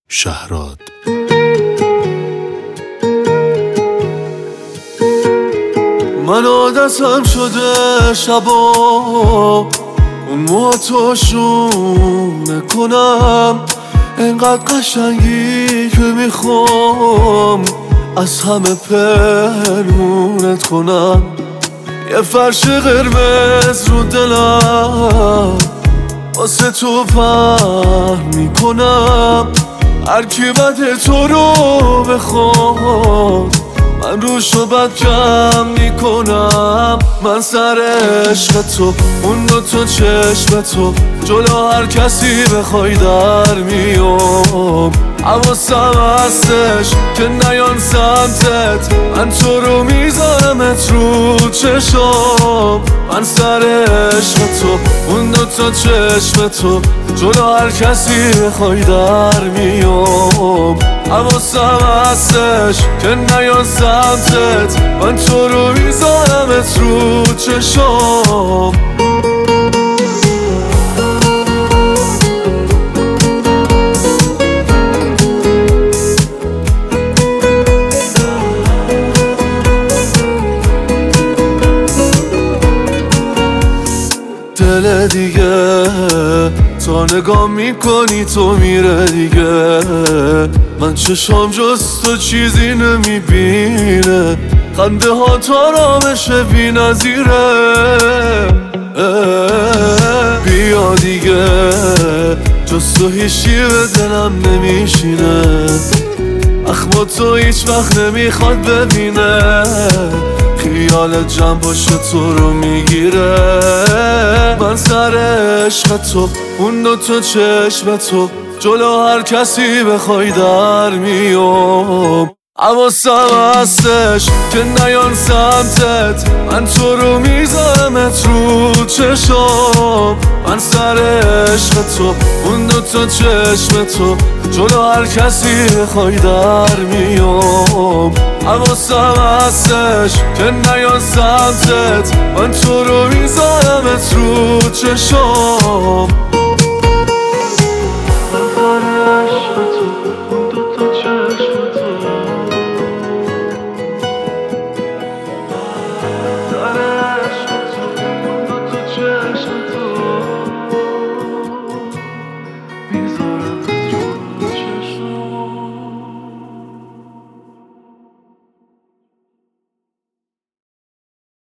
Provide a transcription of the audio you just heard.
شهراد. من عادتم شده شبا اون موهاتو شونه کنم، انقدر قشنگی که میخوام از همه پنهونت کنم. یه فرش قرمز رو دلم واسه تو پهن میکنم، هر کی بده تو رو بخواد من روشو بد کم میکنم. من سر عشق تو اون دوتا چشم تو جلو هر کسی بخوای در میام. حواسم هستش که نیان سمتت، من تو رو میذارمت رو چشام. من سر عشق تو اون دوتا چشم تو جلو هر کسی بخوای در میام. حواسم هستش که نیان سمتت، من تو رو میذارمت رو چشام. دل دیگه تا نگاه میکنی تو میره دیگه، من چشام جز تو چیزی نمیبینه، خنده ها تا رامشه بی نظیره. بیا دیگه جز تو هیچی به دلم نمیشینه، اخما تو هیچ وقت نمیخواد ببینه، خیالت جمع باشه تو رو میگیره. من سر عشق تو اون دوتا چشم تو جلو هر کسی بخوای در میام. حواسم هستش که نیان سمتت، من تو رو میذارمت رو چشام. من سر عشق تو اون دوتا چشم تو جلو هر کسی بخوای در میام. حواسم هستش که نیان سمتت، من تو رو میذارمت رو چشام.